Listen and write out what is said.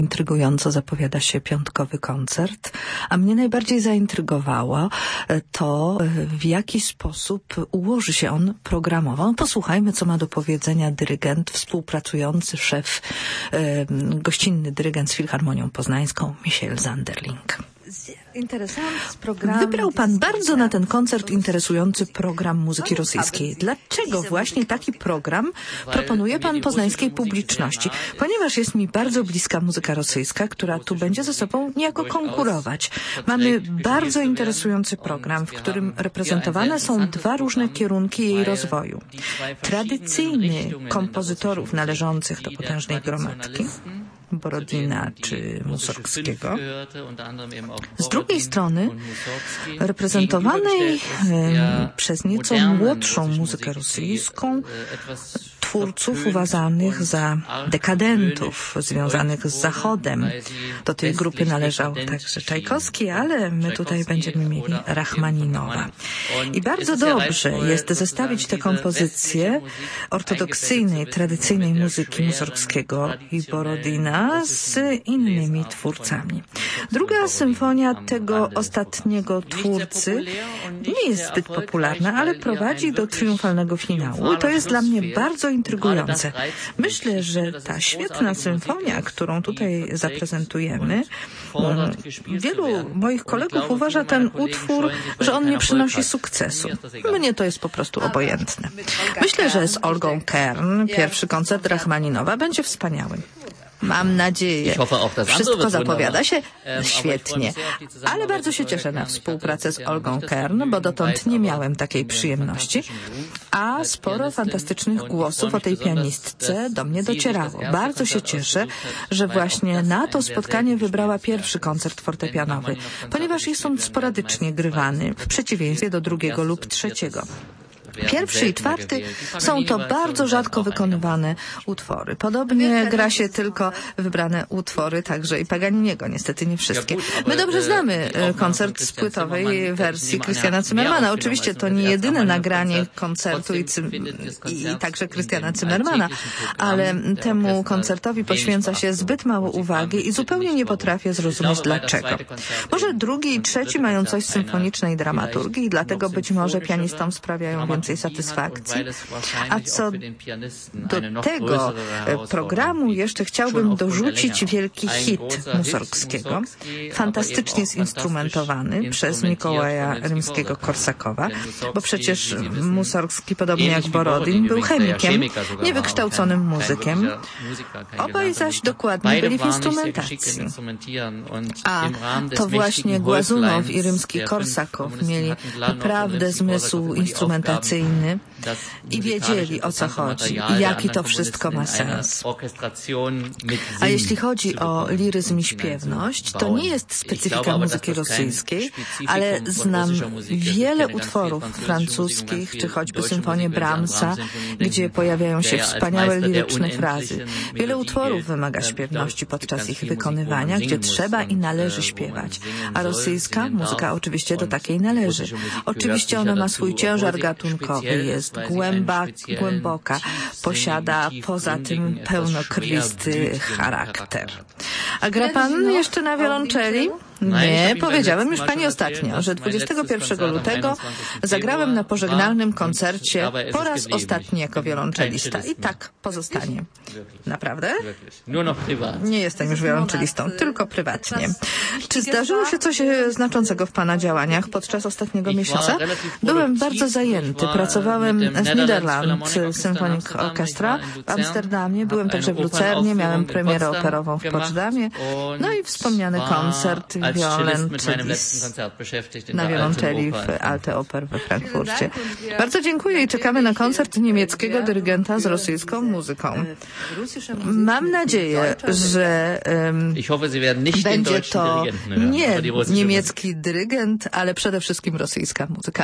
Intrygująco zapowiada się piątkowy koncert, a mnie najbardziej zaintrygowało to, w jaki sposób ułoży się on programowo. Posłuchajmy, co ma do powiedzenia dyrygent, współpracujący szef, gościnny dyrygent z Filharmonią Poznańską, Michael Sanderling. Wybrał pan bardzo na ten koncert interesujący program muzyki rosyjskiej. Dlaczego właśnie taki program proponuje pan poznańskiej publiczności? Ponieważ jest mi bardzo bliska muzyka rosyjska, która tu będzie ze sobą niejako konkurować. Mamy bardzo interesujący program, w którym reprezentowane są dwa różne kierunki jej rozwoju. Tradycyjny kompozytorów należących do potężnej gromadki, Borodina czy Mussorgskiego. Z drugiej strony reprezentowanej przez nieco młodszą muzykę rosyjską twórców uważanych za dekadentów, związanych z Zachodem. Do tej grupy należał także Czajkowski, ale my tutaj będziemy mieli Rachmaninowa. I bardzo dobrze jest zestawić te kompozycje ortodoksyjnej, tradycyjnej muzyki Mussorgskiego i Borodina z innymi twórcami. Druga symfonia tego ostatniego twórcy nie jest zbyt popularna, ale prowadzi do triumfalnego finału. To jest dla mnie bardzo intrygujące. Myślę, że ta świetna symfonia, którą tutaj zaprezentujemy, wielu moich kolegów uważa ten utwór, że on nie przynosi sukcesu. Mnie to jest po prostu obojętne. Myślę, że z Olgą Kern pierwszy koncert Rachmaninowa będzie wspaniały. Mam nadzieję. Wszystko zapowiada się świetnie. Ale bardzo się cieszę na współpracę z Olgą Kern, bo dotąd nie miałem takiej przyjemności. A sporo fantastycznych głosów o tej pianistce do mnie docierało. Bardzo się cieszę, że właśnie na to spotkanie wybrała pierwszy koncert fortepianowy, ponieważ jest on sporadycznie grywany, w przeciwieństwie do drugiego lub trzeciego. Pierwszy i czwarty są to bardzo rzadko wykonywane utwory. Podobnie gra się tylko wybrane utwory, także i Paganiniego, niestety nie wszystkie. My dobrze znamy koncert z płytowej wersji Christiana Zimmermana. Oczywiście to nie jedyne nagranie koncertu i także Christiana Zimmermana, ale temu koncertowi poświęca się zbyt mało uwagi i zupełnie nie potrafię zrozumieć dlaczego. Może drugi i trzeci mają coś z symfonicznej dramaturgii i dlatego być może pianistom sprawiają więcej satysfakcji. A co do tego programu jeszcze chciałbym dorzucić wielki hit Mussorgskiego, fantastycznie zinstrumentowany przez Mikołaja Rimskiego-Korsakowa, bo przecież Mussorgski, podobnie jak Borodin, był chemikiem, niewykształconym muzykiem. Obaj zaś dokładnie byli w instrumentacji. A to właśnie Głazunow i Rimski-Korsakow mieli naprawdę zmysł instrumentacyjny i wiedzieli, o co chodzi i jaki to wszystko ma sens. A jeśli chodzi o liryzm i śpiewność, to nie jest specyfika muzyki rosyjskiej, ale znam wiele utworów francuskich, czy choćby symfonię Brahmsa, gdzie pojawiają się wspaniałe liryczne frazy. Wiele utworów wymaga śpiewności podczas ich wykonywania, gdzie trzeba i należy śpiewać. A rosyjska muzyka oczywiście do takiej należy. Oczywiście ona ma swój ciężar gatunkowy, jest głęboka, posiada poza tym pełnokrwisty charakter. A gra pan jeszcze na wiolonczeli? Nie, powiedziałem już pani ostatnio, że 21 lutego zagrałem na pożegnalnym koncercie po raz ostatni jako wiolonczelista i tak pozostanie. Naprawdę? Nie jestem już wiolonczelistą, tylko prywatnie. Czy zdarzyło się coś znaczącego w pana działaniach podczas ostatniego miesiąca? Byłem bardzo zajęty. Pracowałem z Niederland Symphonic Orchestra w Amsterdamie, byłem także w Lucernie, miałem premierę operową w Poczdamie, no i wspomniany koncert na wiolonczeli w Alte Oper we Frankfurcie. Bardzo dziękuję i czekamy na koncert niemieckiego dyrygenta z rosyjską muzyką. Mam nadzieję, że będzie to nie niemiecki dyrygent, ale przede wszystkim rosyjska muzyka.